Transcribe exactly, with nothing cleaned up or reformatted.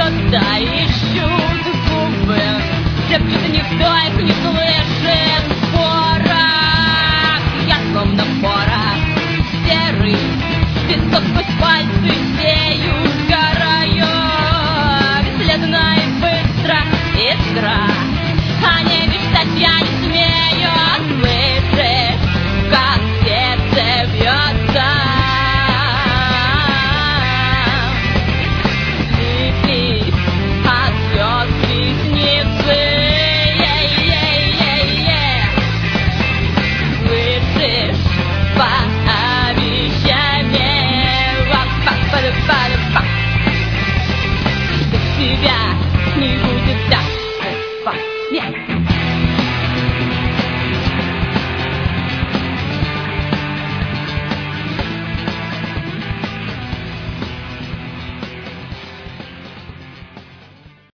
бьются, ищут губы, шепчут, никто их не слышит. Порох, я словно порох, серый песок сквозь пальцы сею, сгораю бесследно и быстро, искра. О небе ждать я не смею, слышишь, как сердце бьется. Слепись от звезд ресницы, слышишь, по обещаниям, без тебя не будет так. Нет.